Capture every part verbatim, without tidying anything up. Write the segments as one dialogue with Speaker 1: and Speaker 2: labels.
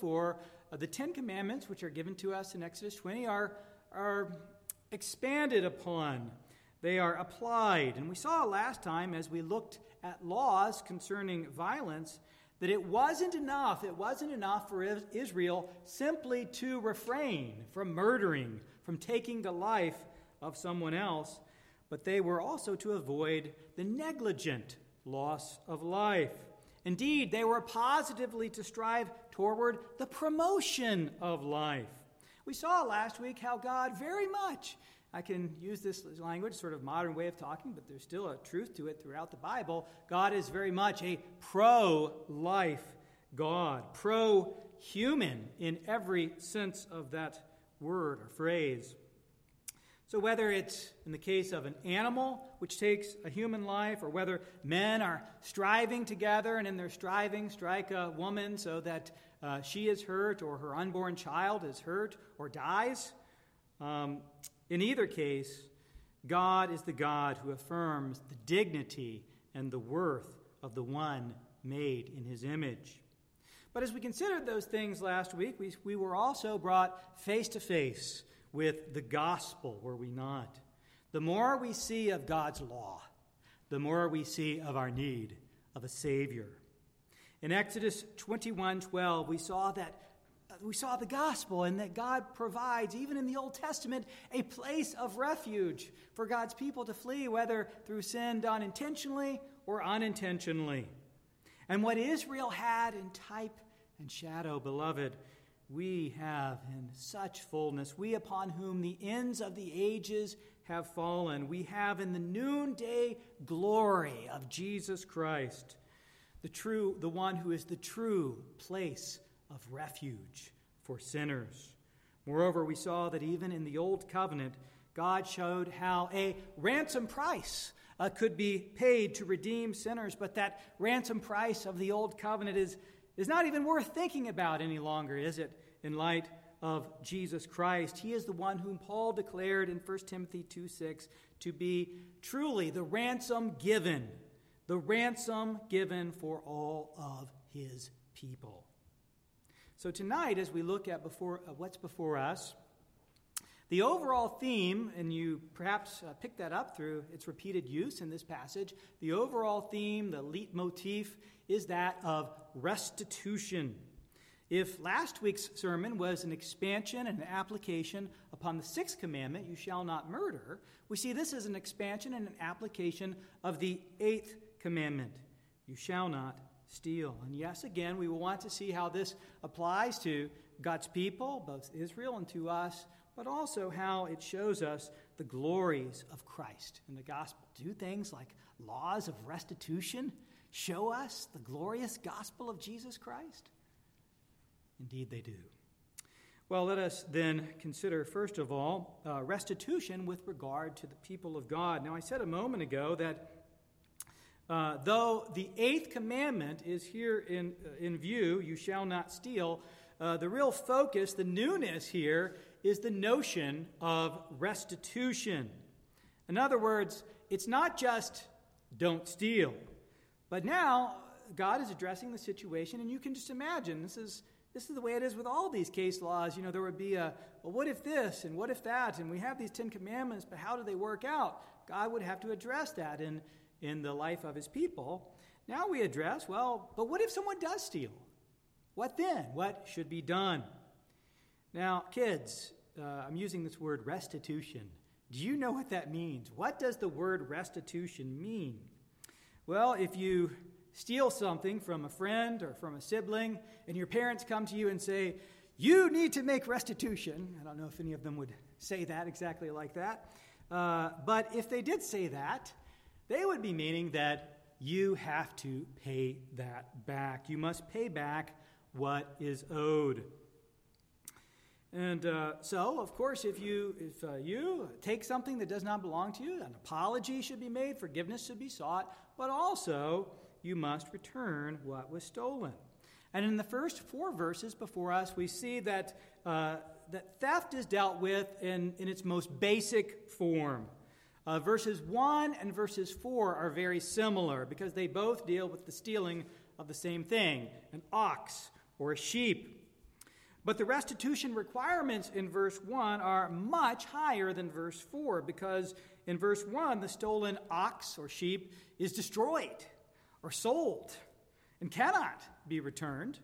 Speaker 1: before, uh, the Ten Commandments, which are given to us in Exodus twenty, are, are expanded upon. They are applied. And we saw last time, as we looked at laws concerning violence, that it wasn't enough. It wasn't enough for Israel simply to refrain from murdering, from taking the life of someone else, but they were also to avoid the negligent loss of life. Indeed, they were positively to strive toward the promotion of life. We saw last week how God very much, I can use this language, sort of modern way of talking, but there's still a truth to it throughout the Bible. God is very much a pro-life God, pro-human in every sense of that word or phrase. So whether it's in the case of an animal which takes a human life, or whether men are striving together and in their striving strike a woman so that uh, she is hurt or her unborn child is hurt or dies, um, in either case, God is the God who affirms the dignity and the worth of the one made in his image. But as we considered those things last week, we, we were also brought face to face with the gospel, were we not? The more we see of God's law, the more we see of our need of a Savior. In Exodus twenty-one twelve, we saw that uh, we saw the gospel, and that God provides, even in the Old Testament, a place of refuge for God's people to flee, whether through sin done intentionally or unintentionally. And what Israel had in type and shadow, beloved, we have in such fullness. We upon whom the ends of the ages have fallen. We have in the noonday glory of Jesus Christ, the true, the one who is the true place of refuge for sinners. Moreover, we saw that even in the Old Covenant, God showed how a ransom price uh, could be paid to redeem sinners, but that ransom price of the Old Covenant is, is not even worth thinking about any longer, is it? In light of Jesus Christ. He is the one whom Paul declared in First Timothy two six to be truly the ransom given, the ransom given for all of his people. So tonight, as we look at before uh, what's before us, the overall theme, and you perhaps uh, pick that up through its repeated use in this passage, the overall theme, the leitmotif, is that of restitution. If last week's sermon was an expansion and an application upon the sixth commandment, you shall not murder, we see this as an expansion and an application of the eighth commandment, you shall not steal. And yes, again, we will want to see how this applies to God's people, both Israel and to us, but also how it shows us the glories of Christ in the gospel. Do things like laws of restitution show us the glorious gospel of Jesus Christ? Indeed they do. Well, let us then consider, first of all, uh, restitution with regard to the people of God. Now, I said a moment ago that uh, though the eighth commandment is here in, uh, in view, you shall not steal, uh, the real focus, the newness here, is the notion of restitution. In other words, it's not just don't steal, but now God is addressing the situation, and you can just imagine, this is This is the way it is with all these case laws. You know, there would be a, well, what if this and what if that? And we have these Ten Commandments, but how do they work out? God would have to address that in, in the life of his people. Now we address, well, but what if someone does steal? What then? What should be done? Now, kids, uh, I'm using this word restitution. Do you know what that means? What does the word restitution mean? Well, if you steal something from a friend or from a sibling, and your parents come to you and say, you need to make restitution. I don't know if any of them would say that exactly like that. Uh, but if they did say that, they would be meaning that you have to pay that back. You must pay back what is owed. And uh, so, of course, if you if uh, you take something that does not belong to you, an apology should be made, forgiveness should be sought, but also you must return what was stolen. And in the first four verses before us, we see that uh, that theft is dealt with in, in its most basic form. Uh, verses one and verses four are very similar because they both deal with the stealing of the same thing, an ox or a sheep. But the restitution requirements in verse one are much higher than verse four, because in verse one, the stolen ox or sheep is destroyed or sold and cannot be returned.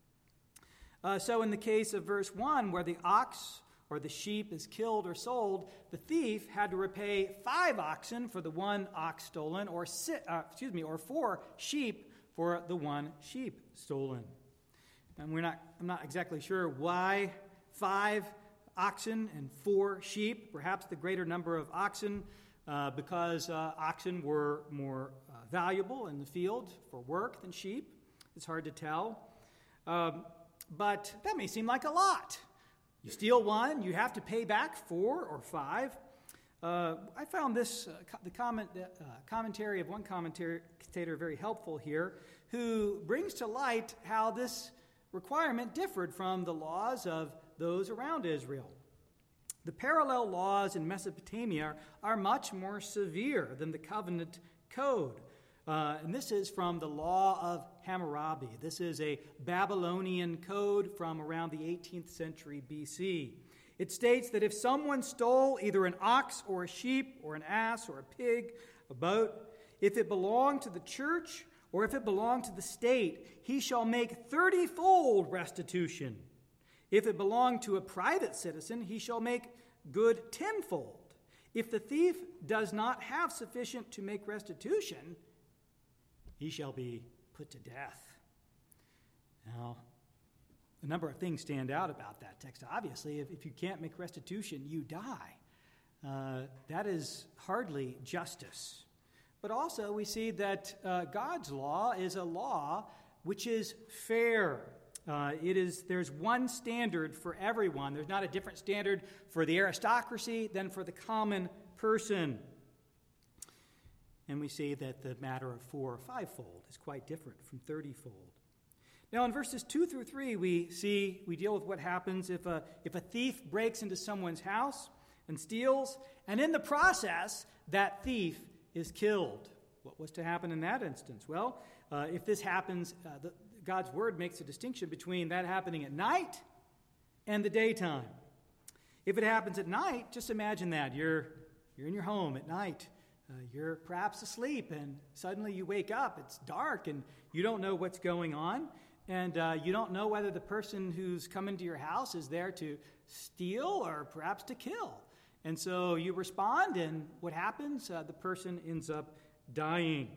Speaker 1: Uh, so in the case of verse one, where the ox or the sheep is killed or sold, the thief had to repay five oxen for the one ox stolen, or si- uh, excuse me, or four sheep for the one sheep stolen. And we're not, I'm not exactly sure why five oxen and four sheep, perhaps the greater number of oxen, uh, because uh, oxen were more uh, valuable in the field for work than sheep. It's hard to tell. Um, but that may seem like a lot. You steal one, you have to pay back four or five. Uh, I found this, uh, co- the comment, uh, commentary of one commentator very helpful here, who brings to light how this requirement differed from the laws of those around Israel. The parallel laws in Mesopotamia are much more severe than the covenant code. Uh, and this is from the law of Hammurabi. This is a Babylonian code from around the eighteenth century B C. It states that if someone stole either an ox or a sheep or an ass or a pig, a boat, if it belonged to the church or if it belonged to the state, he shall make thirty-fold restitution. If it belonged to a private citizen, he shall make good tenfold. If the thief does not have sufficient to make restitution, he shall be put to death. Now, a number of things stand out about that text. Obviously, if, if you can't make restitution, you die. Uh, that is hardly justice. But also, we see that uh, God's law is a law which is fair. Uh, it is there's one standard for everyone. There's not a different standard for the aristocracy than for the common person. And we see that the matter of four or fivefold is quite different from thirtyfold. Now, in verses two through three, we see we deal with what happens if a if a thief breaks into someone's house and steals, and in the process, that thief is killed. What was to happen in that instance? Well, uh, if this happens, uh, the, God's word makes a distinction between that happening at night and the daytime. If it happens at night, just imagine that. You're, you're in your home at night. Uh, you're perhaps asleep, and suddenly you wake up. It's dark, and you don't know what's going on. And uh, you don't know whether the person who's come into your house is there to steal or perhaps to kill. And so you respond, and what happens? Uh, the person ends up dying.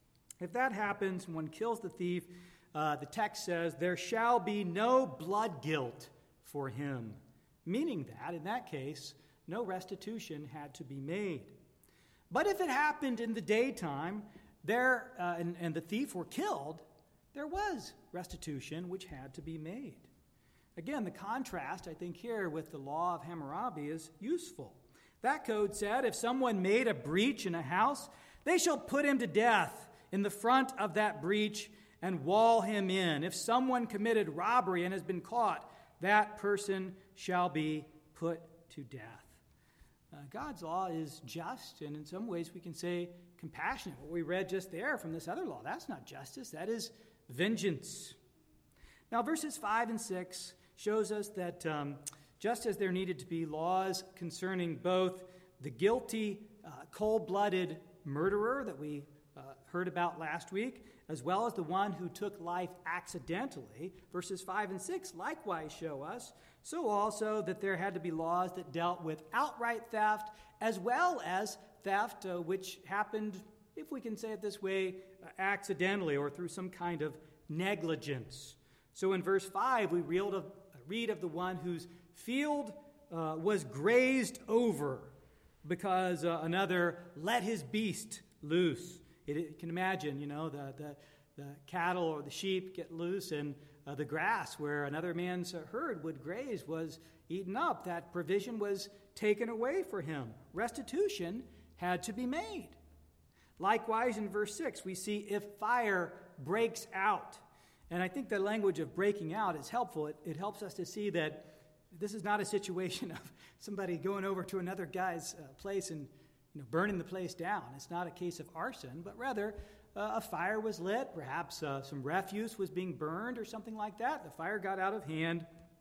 Speaker 1: If that happens, one kills the thief, uh, the text says, there shall be no blood guilt for him. Meaning that, in that case, no restitution had to be made. But if it happened in the daytime, there uh, and, and the thief were killed, there was restitution which had to be made. Again, the contrast, I think, here with the law of Hammurabi is useful. That code said if someone made a breach in a house, they shall put him to death in the front of that breach and wall him in. If someone committed robbery and has been caught, that person shall be put to death. Uh, God's law is just, and in some ways we can say compassionate. What we read just there from this other law, that's not justice, that is vengeance. Now, verses five and six shows us that um, just as there needed to be laws concerning both the guilty, uh, cold-blooded murderer that we uh, heard about last week, as well as the one who took life accidentally, verses five and six likewise show us, so also that there had to be laws that dealt with outright theft, as well as theft uh, which happened, if we can say it this way, uh, accidentally or through some kind of negligence. So in verse five, we read of, read of the one whose field uh, was grazed over because uh, another let his beast loose. It, it can imagine, you know, the, the, the cattle or the sheep get loose, and uh, the grass where another man's herd would graze was eaten up. That provision was taken away for him. Restitution had to be made. Likewise, in verse six, we see if fire breaks out. And I think the language of breaking out is helpful. It, it helps us to see that this is not a situation of somebody going over to another guy's uh, place and you know, burning the place down. It's not a case of arson, but rather uh, a fire was lit. Perhaps uh, some refuse was being burned or something like that. The fire got out of hand,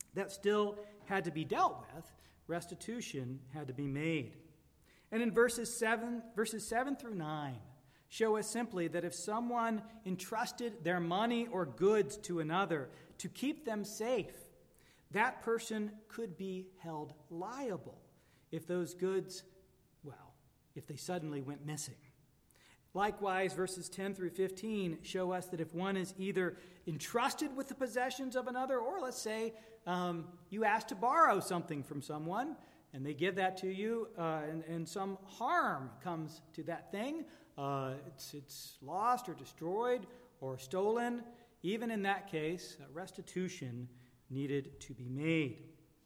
Speaker 1: that still had to be dealt with. Restitution had to be made. And in verses seven, verses seven through nine show us simply that if someone entrusted their money or goods to another to keep them safe, that person could be held liable if those goods, well, if they suddenly went missing. Likewise, verses ten through fifteen show us that if one is either entrusted with the possessions of another, or let's say um, you ask to borrow something from someone, and they give that to you, uh, and, and some harm comes to that thing, uh, it's, it's lost or destroyed or stolen, even in that case, restitution needed to be made.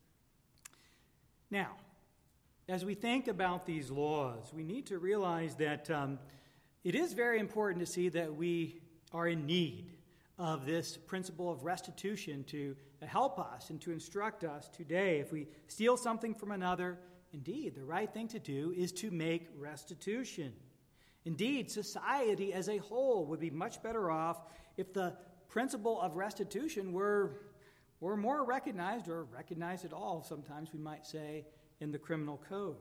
Speaker 1: Now, as we think about these laws, we need to realize that um, it is very important to see that we are in need of this principle of restitution to help us and to instruct us today. If we steal something from another, indeed, the right thing to do is to make restitution. Indeed, society as a whole would be much better off if the principle of restitution were, were more recognized, or recognized at all, sometimes we might say, in the criminal code.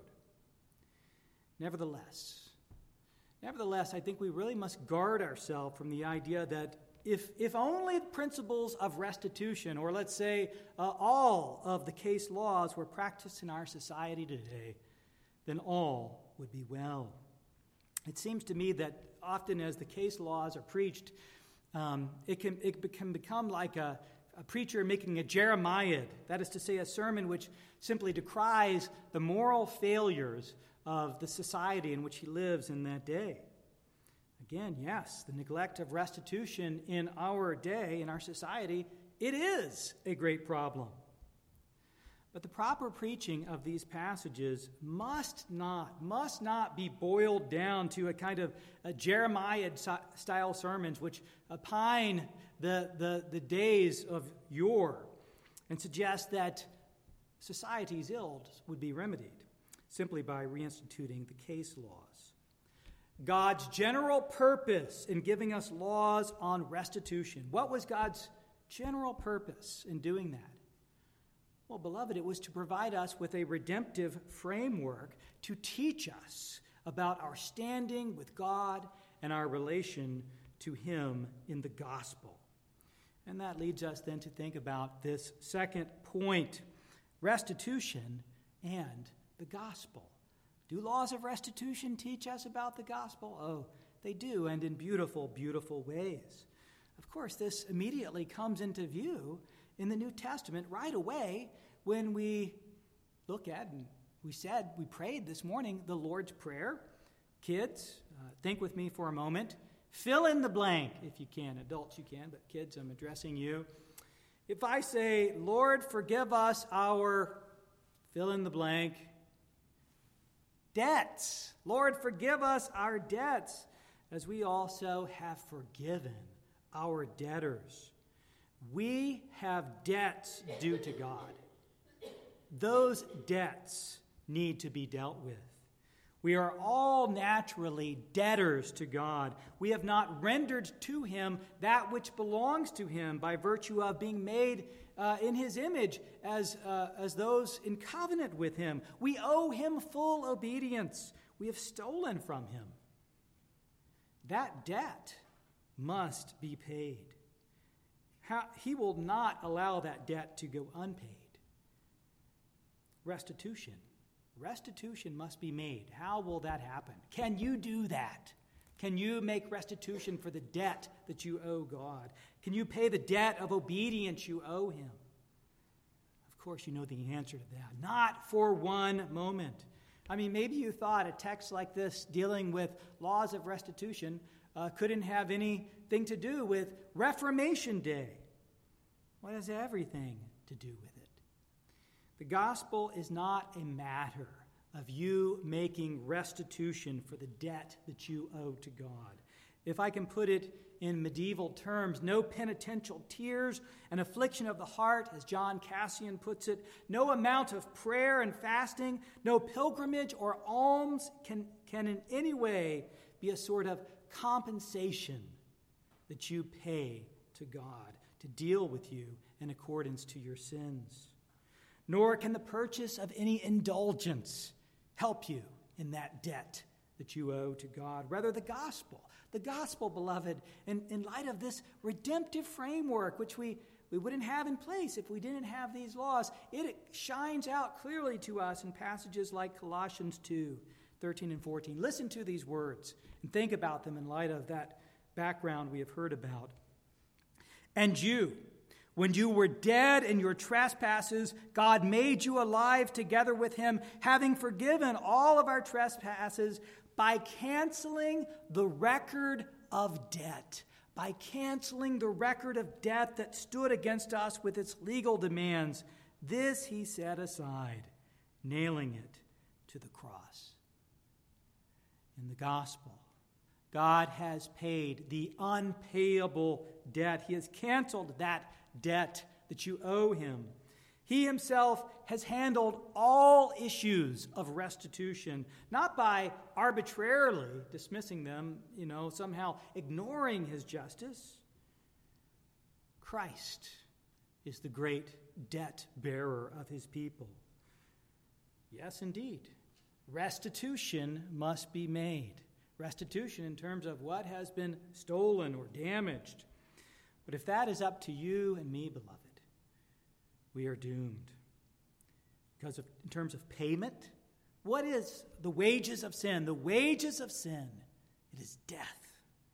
Speaker 1: Nevertheless, nevertheless, I think we really must guard ourselves from the idea that if, if only the principles of restitution, or let's say uh, all of the case laws were practiced in our society today, then all would be well. It seems to me that often as the case laws are preached, um, it can it can become like a, a preacher making a Jeremiad, that is to say, a sermon which simply decries the moral failures of the society in which he lives in that day. Again, yes, the neglect of restitution in our day, in our society, it is a great problem. But the proper preaching of these passages must not, must not be boiled down to a kind of a Jeremiad-style sermons which opine the, the, the days of yore and suggest that society's ills would be remedied simply by reinstituting the case laws. God's general purpose in giving us laws on restitution. What was God's general purpose in doing that? Well, beloved, it was to provide us with a redemptive framework to teach us about our standing with God and our relation to Him in the gospel. And that leads us then to think about this second point, restitution and the gospel. Do laws of restitution teach us about the gospel? Oh, they do, and in beautiful, beautiful ways. Of course, this immediately comes into view in the New Testament right away when we look at, and we said, we prayed this morning, the Lord's Prayer. Kids, uh, think with me for a moment. Fill in the blank if you can. Adults, you can, but kids, I'm addressing you. If I say, Lord, forgive us our, fill in the blank, debts. Lord, forgive us our debts, as we also have forgiven our debtors. We have debts due to God. Those debts need to be dealt with. We are all naturally debtors to God. We have not rendered to Him that which belongs to Him by virtue of being made uh, in His image as, uh, as those in covenant with Him. We owe Him full obedience. We have stolen from Him. That debt must be paid. How, he will not allow that debt to go unpaid. Restitution. Restitution must be made. How will that happen? Can you do that? Can you make restitution for the debt that you owe God? Can you pay the debt of obedience you owe Him? Of course, you know the answer to that. Not for one moment. I mean, maybe you thought a text like this dealing with laws of restitution uh, couldn't have anything to do with Reformation Day. What has everything to do with it? The gospel is not a matter of you making restitution for the debt that you owe to God. If I can put it in medieval terms, no penitential tears and affliction of the heart, as John Cassian puts it, no amount of prayer and fasting, no pilgrimage or alms can, can in any way be a sort of compensation that you pay to God to deal with you in accordance to your sins. nor can the purchase of any indulgence help you in that debt that you owe to God. Rather, the gospel, the gospel, beloved, in, in light of this redemptive framework, which we, we wouldn't have in place if we didn't have these laws, it shines out clearly to us in passages like Colossians two, thirteen and fourteen. Listen to these words and think about them in light of that background we have heard about. And you, when you were dead in your trespasses, God made you alive together with him, having forgiven all of our trespasses by canceling the record of debt. By canceling the record of debt that stood against us with its legal demands. This he set aside, nailing it to the cross. In the gospel, God has paid the unpayable debt. He has canceled that debt that you owe him. He himself has handled all issues of restitution, not by arbitrarily dismissing them, you know, somehow ignoring his justice. Christ is the great debt bearer of his people. Yes, indeed, restitution must be made. Restitution in terms of what has been stolen or damaged. But if that is up to you and me, beloved, we are doomed. Because of, in terms of payment, what is the wages of sin? The wages of sin, it is death.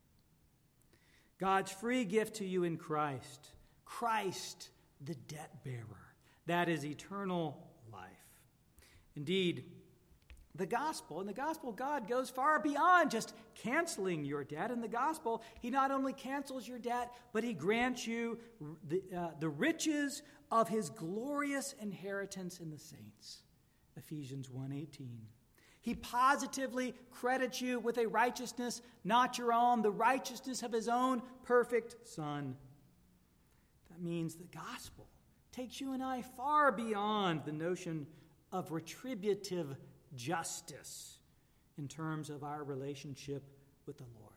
Speaker 1: God's free gift to you in Christ, Christ the debt bearer, that is eternal life. Indeed, the gospel, in the gospel, God goes far beyond just canceling your debt. In the gospel, he not only cancels your debt, but he grants you the, uh, the riches of his glorious inheritance in the saints. Ephesians one eighteen. He positively credits you with a righteousness not your own, the righteousness of his own perfect Son. That means the gospel takes you and I far beyond the notion of retributive justice in terms of our relationship with the Lord.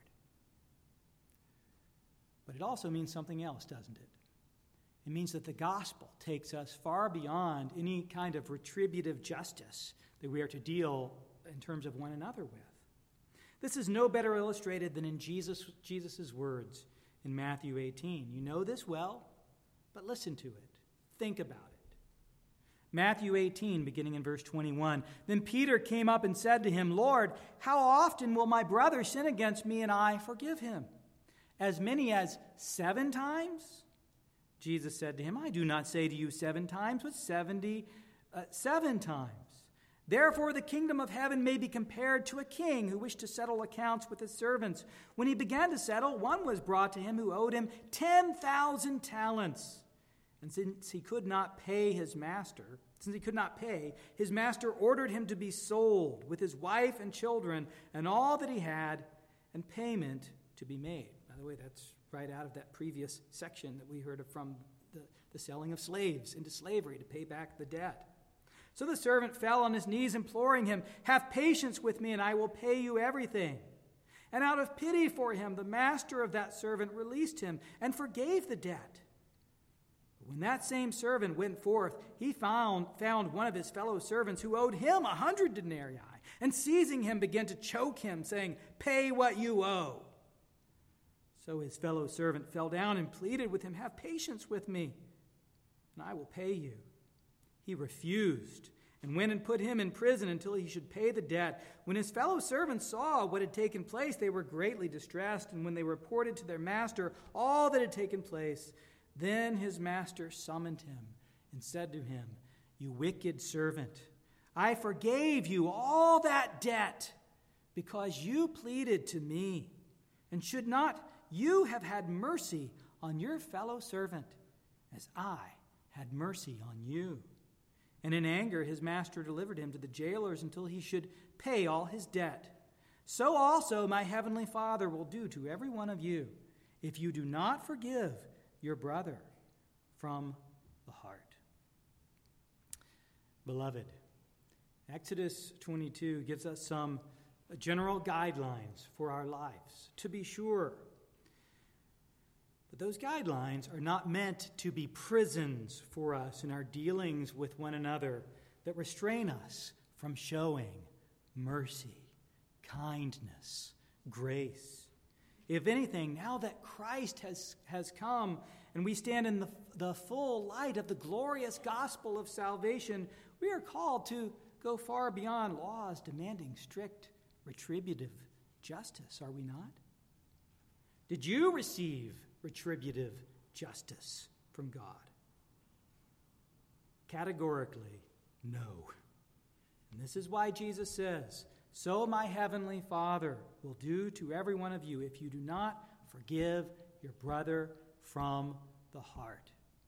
Speaker 1: But it also means something else, doesn't it? It means that the gospel takes us far beyond any kind of retributive justice that we are to deal in terms of one another with. This is no better illustrated than in Jesus Jesus's words in Matthew eighteen. You know this well, but listen to it. Think about it. Matthew eighteen, beginning in verse twenty-one. Then Peter came up and said to him, Lord, how often will my brother sin against me and I forgive him? As many as seven times? Jesus said to him, I do not say to you seven times, but seventy, uh, seven times. Therefore the kingdom of heaven may be compared to a king who wished to settle accounts with his servants. When he began to settle, one was brought to him who owed him ten thousand talents. And since he could not pay his master, since he could not pay, his master ordered him to be sold with his wife and children and all that he had, and payment to be made. By the way, that's right out of that previous section that we heard of from the, the selling of slaves into slavery to pay back the debt. So the servant fell on his knees, imploring him, have patience with me, and I will pay you everything. And out of pity for him, the master of that servant released him and forgave the debt. When that same servant went forth, he found, found one of his fellow servants who owed him a hundred denarii, and seizing him began to choke him, saying, pay what you owe. So his fellow servant fell down and pleaded with him, have patience with me, and I will pay you. He refused and went and put him in prison until he should pay the debt. When his fellow servants saw what had taken place, they were greatly distressed, and when they reported to their master all that had taken place, then his master summoned him and said to him, you wicked servant, I forgave you all that debt because you pleaded to me. And should not you have had mercy on your fellow servant as I had mercy on you? And in anger his master delivered him to the jailers until he should pay all his debt. So also my heavenly Father will do to every one of you if you do not forgive your brother from the heart. Beloved, Exodus twenty-two gives us some general guidelines for our lives, to be sure. But those guidelines are not meant to be prisons for us in our dealings with one another that restrain us from showing mercy, kindness, grace. If anything, now that Christ has, has come and we stand in the, the full light of the glorious gospel of salvation, we are called to go far beyond laws demanding strict retributive justice, are we not? Did you receive retributive justice from God? Categorically, no. And this is why Jesus says, "So my heavenly Father will do to every one of you if you do not forgive your brother from the heart."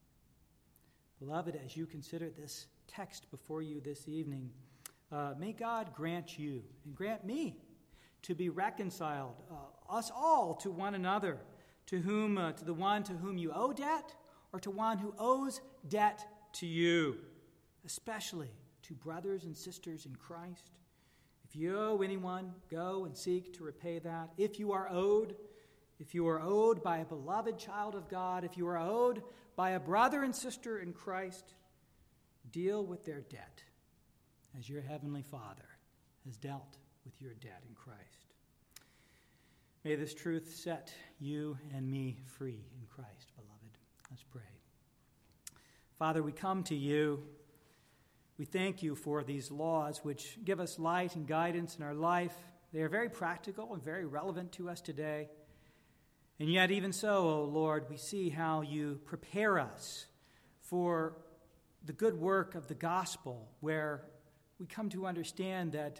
Speaker 1: Beloved, as you consider this text before you this evening, uh, may God grant you and grant me to be reconciled, uh, us all, to one another, to whom, uh, to the one to whom you owe debt, or to one who owes debt to you, especially to brothers and sisters in Christ. If you owe anyone, go and seek to repay that. If you are owed, if you are owed by a beloved child of God, if you are owed by a brother and sister in Christ, deal with their debt as your heavenly Father has dealt with your debt in Christ. May this truth set you and me free in Christ, beloved. Let's pray. Father, we come to you. We thank you for these laws which give us light and guidance in our life. They are very practical and very relevant to us today. And yet, even so, O Lord, we see how you prepare us for the good work of the gospel, where we come to understand that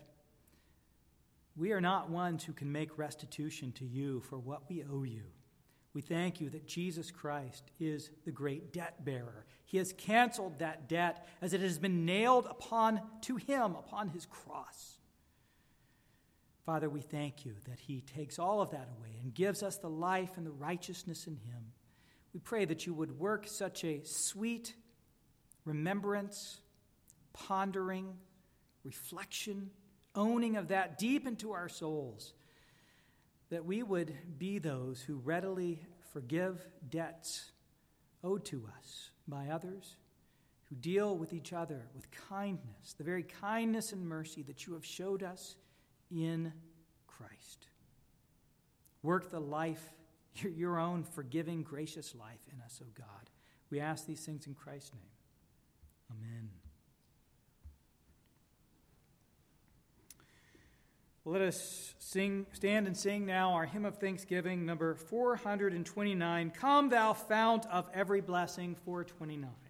Speaker 1: we are not ones who can make restitution to you for what we owe you. We thank you that Jesus Christ is the great debt bearer. He has canceled that debt as it has been nailed upon to him upon his cross. Father, we thank you that he takes all of that away and gives us the life and the righteousness in him. We pray that you would work such a sweet remembrance, pondering, reflection, owning of that deep into our souls, that we would be those who readily forgive debts owed to us by others, who deal with each other with kindness, the very kindness and mercy that you have showed us in Christ. Work the life, your, your own forgiving, gracious life in us, O God. We ask these things in Christ's name. Amen. Let us sing, stand and sing now our hymn of thanksgiving, number four hundred twenty-nine, "Come, thou fount of every blessing," four twenty-nine.